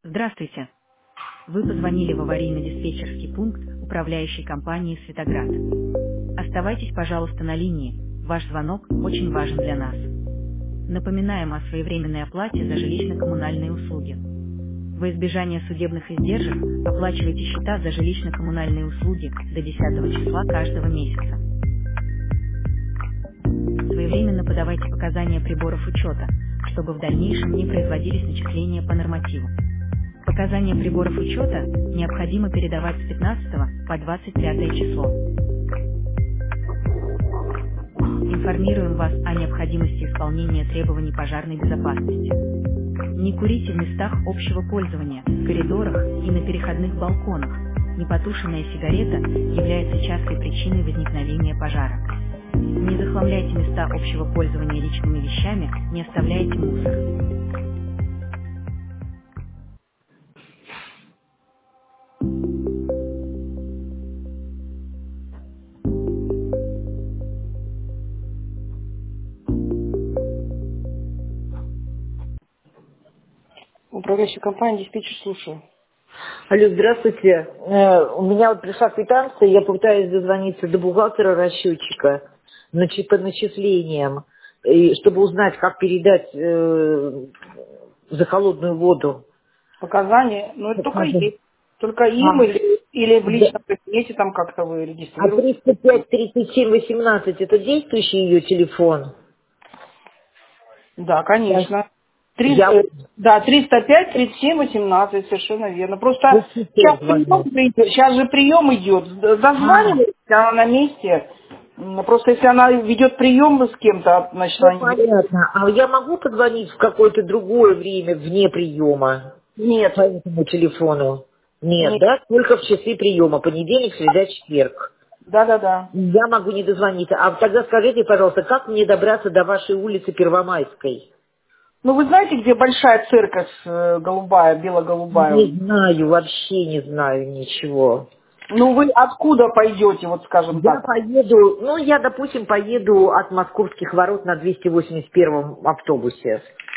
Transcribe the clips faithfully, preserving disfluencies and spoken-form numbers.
Здравствуйте. Вы позвонили в аварийно-диспетчерский пункт управляющей компании «Светоград». Оставайтесь, пожалуйста, на линии. Ваш звонок очень важен для нас. Напоминаем о своевременной оплате за жилищно-коммунальные услуги. Во избежание судебных издержек оплачивайте счета за жилищно-коммунальные услуги до десятого числа каждого месяца. Своевременно подавайте показания приборов учета, чтобы в дальнейшем не производились начисления по нормативу. Показания приборов учета необходимо передавать с пятнадцатого по двадцать пятое число. Информируем вас о необходимости исполнения требований пожарной безопасности. Не курите в местах общего пользования, в коридорах и на переходных балконах. Непотушенная сигарета является частой причиной возникновения пожара. Не захламляйте места общего пользования личными вещами, не оставляйте мусор. Управляющая компания «Диспетчер», слушаю. Алло, здравствуйте. Э, У меня вот пришла квитанция, я пытаюсь дозвониться до бухгалтера расчетчика начи- по начислениям, и чтобы узнать, как передать э, за холодную воду. Показания, ну это только Показания. ей. Только им А, или, или в да. личном кабинете там как-то вы А регистрируете. триста пять тридцать семь восемнадцать это действующий ее телефон? Да, Я, конечно. я триста, да, триста пять тридцать семь восемнадцать, совершенно верно. Просто вот сейчас сейчас прием, звоню. идет, сейчас же прием идет. А, Дозванивается, она на месте. М, Просто если она ведет прием с кем-то, значит, все она не будет. понятно. А я могу позвонить в какое-то другое время вне приема? Нет, По этому телефону? Нет, нет, да? Только в часы приема. Понедельник, среда, четверг. да-да-да. Я могу не дозвониться. А тогда скажите, пожалуйста, как мне добраться до вашей улицы Первомайской? Ну вы знаете, где большая церковь э, голубая, бело-голубая? Не знаю, вообще не знаю ничего. Ну вы откуда пойдете, вот скажем Я так? поеду, ну, я, допустим, поеду от Московских ворот на двести восемьдесят первом автобусе.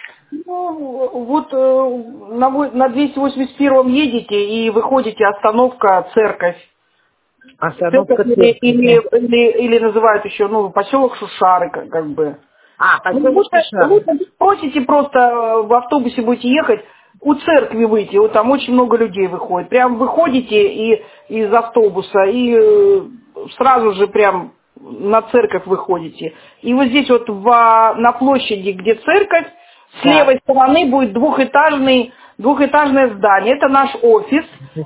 Ну, вот э, на, во- на двести восемьдесят первом едете и выходите, остановка церковь. Церковь Остановка или, или, церкви. или, или называют еще, ну, поселок Шушары, как, как бы. А, Ну, поселок лучше, Шишары. лучше спросите просто, э, в автобусе будете ехать, у церкви выйти, вот там очень много людей выходит. Прям выходите и, из автобуса и э, сразу же прям на церковь выходите. И вот здесь вот в, на площади, где церковь, с Так, левой стороны будет двухэтажный, двухэтажное здание. Это наш офис.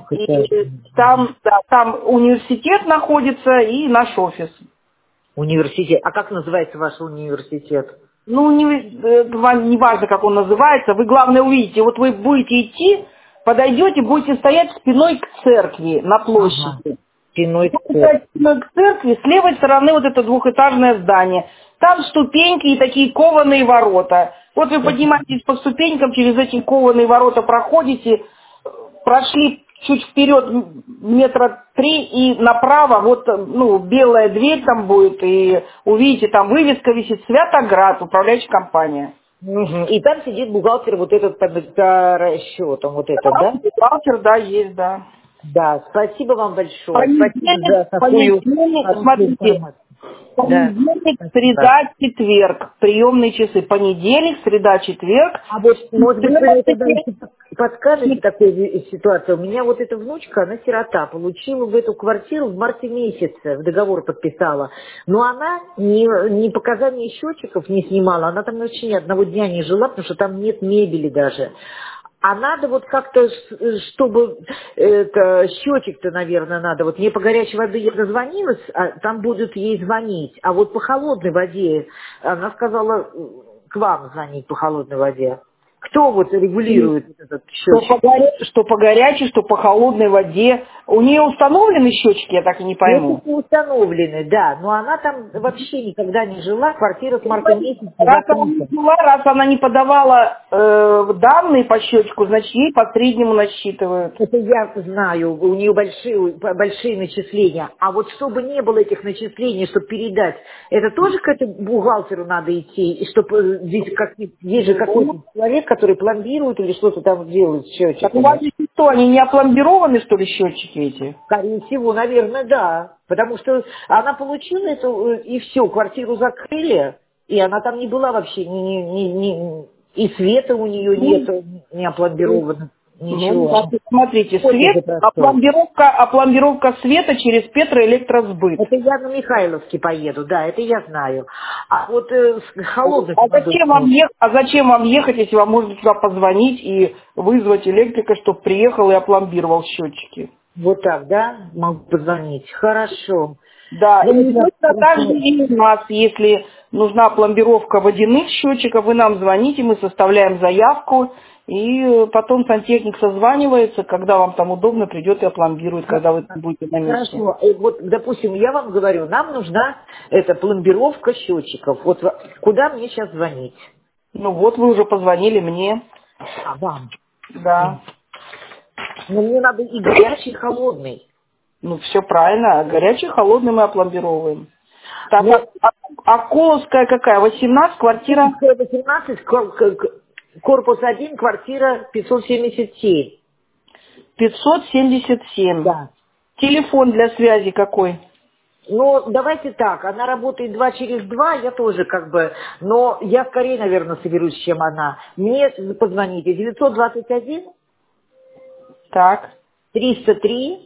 И двухэтажный. там, да, там университет находится и наш офис. Университет. А как называется ваш университет? Ну, не, э, вам не важно, как он называется, вы, главное, увидите. Вот вы будете идти, подойдете, будете стоять спиной к церкви на Ага. площади. Спиной к Будете церкви. стоять спиной к церкви, с левой стороны вот это двухэтажное здание. Там ступеньки и такие кованые ворота. Вот вы поднимаетесь по ступенькам, через эти кованые ворота проходите, прошли чуть вперед м- метра три и направо, вот, ну, белая дверь там будет, и увидите, там вывеска висит «Светоград», управляющая компания. Мгм. И там сидит бухгалтер вот этот по, по расчетам, вот этот, Да, да? бухгалтер, да, есть, да. Да, спасибо вам большое. Спасибо Понедельник, за такую понедельник, хорошую смотрите, информацию. Да, понедельник, спасибо. среда, четверг, приемные часы, понедельник, среда, четверг. А вот, может быть, вы мне тогда тринадцать еще подскажете такую ви- ситуацию? У меня вот эта внучка, она сирота, получила в эту квартиру в марте месяце, в договор подписала. Но она ни, ни показания счетчиков не снимала, она там вообще ни одного дня не жила, потому что там нет мебели даже. А надо вот как-то, с- чтобы это, счетчик-то, наверное, надо. Вот мне по горячей воде я дозвонилась, а там будут ей звонить. А вот по холодной воде, она сказала, к вам звонить по холодной воде. Кто вот регулирует этот Что по, счетчик? горя- что по горячей, что по холодной воде У нее установлены счетчики, я так и не пойму. Это не установлены, да, но она там вообще никогда не жила, квартира с марта месяца Раз она не закрыта. жила, раз она не подавала э, данные по счетчику, значит, ей по среднему насчитывают. Это я знаю, у нее большие, большие начисления. А вот чтобы не было этих начислений, чтобы передать, это тоже к этому бухгалтеру надо идти, и чтобы здесь как, есть же какой-то человек, который пломбирует или что-то там делает с Так у вас счетчиками. здесь что, они не опломбированы, что ли, счетчики эти? Скорее всего, наверное, да. Потому что она получила эту, и все, квартиру закрыли, и она там не была вообще, ни, ни, ни, ни- и света у нее нет, не опломбировано, Ну, ничего. значит, смотрите, Вот свет, это простой. опломбировка, опломбировка света через Петроэлектросбыт. Это я на Михайловске поеду, да, это я знаю. А вот э, с холодной А водой зачем, вам ехать, а зачем вам ехать, если вам можно туда позвонить и вызвать электрика, чтобы приехал и опломбировал счетчики? вот так, да, могу позвонить. Хорошо. Да, Ну, и вот точно я- так же и у нас, если нужна пломбировка водяных счетчиков, вы нам звоните, мы составляем заявку, и э, потом сантехник созванивается, когда вам там удобно, придет и опломбирует, когда вы там будете на месте. Хорошо. И вот, допустим, я вам говорю, нам нужна эта пломбировка счетчиков. Вот во- куда мне сейчас звонить? Ну вот, вы уже позвонили мне, А, вам. да. Но мне надо и горячий, и холодный. Ну, все правильно, горячий, холодный мы опломбировываем. Так, Но а, а Колосская какая? восемнадцать, квартира восемнадцать, кор- к- к- корпус один, квартира пятьсот семьдесят семь. пятьсот семьдесят семь. Да. Телефон для связи какой? Ну, давайте так, она работает два через два, я тоже как бы, но я скорее, наверное, соберусь, чем она. Мне позвоните, девятьсот двадцать один, Так, триста три,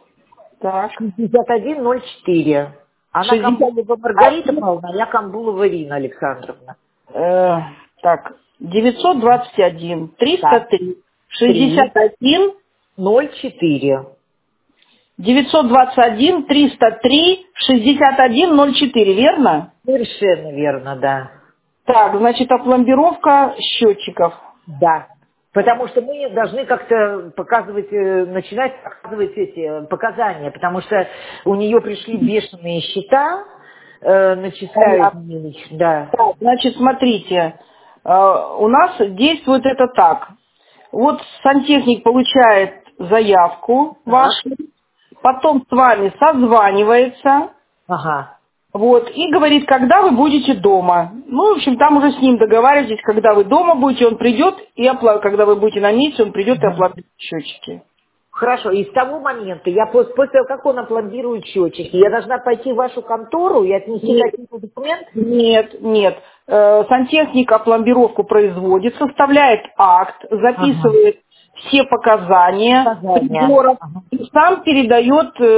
так. шестьдесят один ноль четыре. Она шестьдесят Камбулова Маргарита Павловна, а я Камбулова Ирина Александровна. Э, так, девятьсот двадцать один, триста Так. три, шестьдесят один, ноль четыре. девятьсот двадцать один, триста три, шестьдесят один, ноль четыре, верно? Совершенно верно, да. Так, значит, опломбировка счетчиков. Да. Потому что мы должны как-то показывать, э, начинать показывать эти э, показания, потому что у нее пришли бешеные счета, э, начисляют мелочь, да. Так, значит, смотрите, э, у нас действует это так. Вот сантехник получает заявку вашу, потом с вами созванивается, Ага. вот, и говорит, когда вы будете дома. Ну, в общем, там уже с ним договариваетесь, когда вы дома будете, он придет, и опла- когда вы будете на месте, он придет и оплатит счетчики. Хорошо, и с того момента, я после, после того, как он опломбирует счетчики, я должна пойти в вашу контору и отнести Нет. какие-то документы? Нет, нет. Э, Сантехник опломбировку производит, составляет акт, записывает все показания, Показания. приборов, Ага. и сам передает э,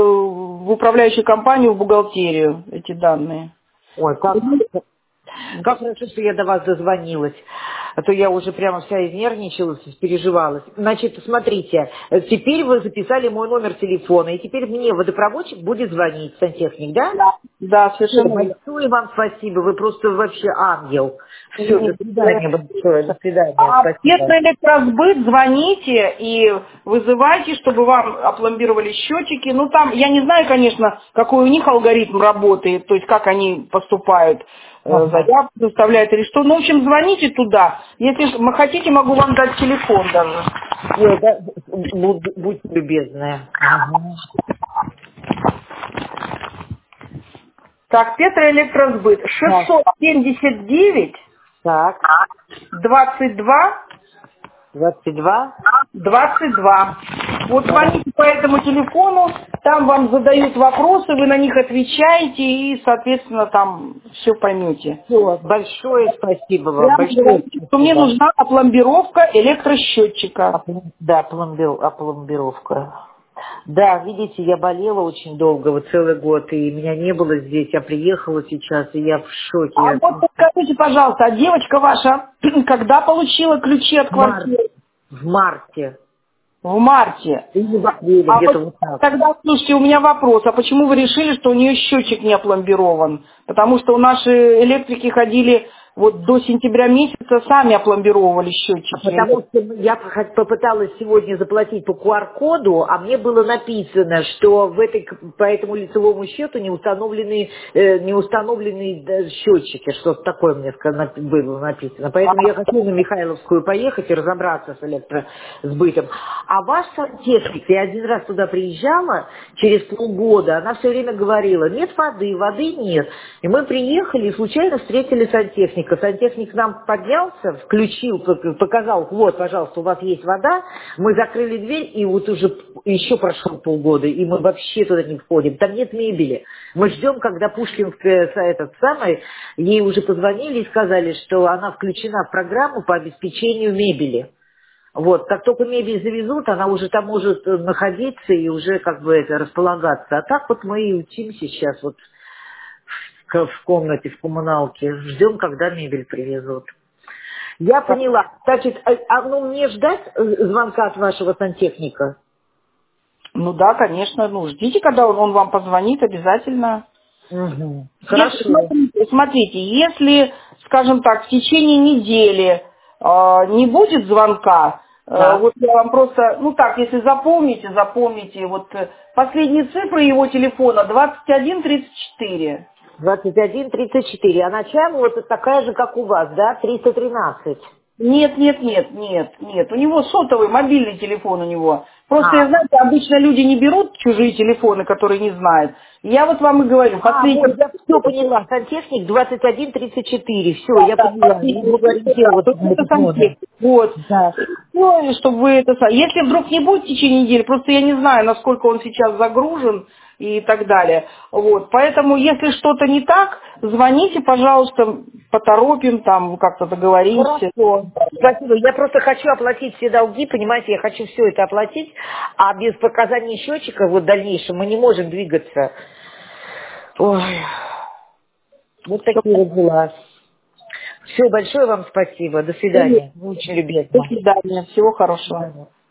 в управляющую компанию, в бухгалтерию эти данные. Ой, как, как хорошо, что я до вас дозвонилась. А то я уже прямо вся изнервничалась, переживалась. Значит, смотрите, теперь вы записали мой номер телефона, и теперь мне водопроводчик будет звонить, сантехник, да? Да, да, Все, совершенно верно. большое вам спасибо, вы просто вообще ангел. Все, до свидания большое, до свидания, А спасибо. Петроэлектросбыт звоните и вызывайте, чтобы вам опломбировали счетчики. Ну там, я не знаю, конечно, какой у них алгоритм работает, то есть как они поступают, э, Ага. заявку составляют или что. Ну, в общем, звоните туда. Если вы хотите, могу вам дать телефон даже. Ой, да, будь, будьте любезны. Ага. Так, Петроэлектросбыт шестьсот семьдесят девять Так, двадцать два двадцать два. двадцать два. Вот звоните по этому телефону, там вам задают вопросы, вы на них отвечаете и, соответственно, там все поймете. Все, большое спасибо вам. Прямо Большое говорите, спасибо. что мне нужна опломбировка электросчетчика. Да, пломбир, опломбировка. Да, видите, я болела очень долго, вот целый год, и меня не было здесь, я приехала сейчас, и я в шоке. А Я- вот скажите, пожалуйста, а девочка ваша когда получила ключи от В марте. квартиры? В марте. В марте. Или в апреле, А где-то вот вот так. тогда, слушайте, у меня вопрос, а почему вы решили, что у нее счетчик не опломбирован? Потому что у нашей электрики ходили вот до сентября месяца сами опломбировали счетчики. Потому что я попыталась сегодня заплатить по ку ар коду, а мне было написано, что в этой, по этому лицевому счету не установлены, э, не установлены да, счетчики. Что-то такое мне ска- было написано. Поэтому я хочу на Михайловскую поехать и разобраться с электросбытом. А ваш сантехник, я один раз туда приезжала, через полгода, она все время говорила, нет воды, воды нет. И мы приехали и случайно встретили сантехника. Сантехник нам поднялся, включил, показал, вот, пожалуйста, у вас есть вода. Мы закрыли дверь, и вот уже еще прошло полгода, и мы вообще туда не входим. Там нет мебели. Мы ждем, когда Пушкинская, этот самый, ей уже позвонили и сказали, что она включена в программу по обеспечению мебели. Вот, как только мебель завезут, она уже там может находиться и уже как бы это располагаться. А так вот мы и учимся сейчас вот в комнате, в коммуналке. Ждем, когда мебель привезут. Я поняла. Значит, а, а ну мне ждать звонка от вашего сантехника? Ну да, конечно. Ну, ждите, когда он, он вам позвонит, обязательно. Угу. Если, Хорошо. смотрите, смотрите, если, скажем так, в течение недели э, не будет звонка, э, Да. вот я вам просто, ну так, если запомните, запомните, вот э, последние цифры его телефона двадцать один тридцать четыре. двадцать один тридцать четыре. А начало вот такая же, как у вас, да? триста тринадцать. Нет, нет, нет, нет, нет. У него сотовый, мобильный телефон у него. Просто, я А, знаете, обычно люди не берут чужие телефоны, которые не знают. Я вот вам и говорю, а последний... вот я все поняла. Сантехник двадцать один тридцать четыре. Все, Да, я да, поняла. последний. Не буду ориентироваться на Это этот номер. сантехник. Вот. Да. Ну, чтобы вы это... са- Если вдруг не будет в течение недели, просто я не знаю, насколько он сейчас загружен и так далее. Вот. Поэтому, если что-то не так, звоните, пожалуйста, поторопим, там, как-то договоримся. Хорошо. Спасибо. Я просто хочу оплатить все долги, понимаете, я хочу все это оплатить, а без показаний счетчика вот в дальнейшем мы не можем двигаться. Ой, вот такие вот дела. Все, большое вам спасибо. До свидания. Вы очень До любезно. свидания. Всего До хорошего. свидания.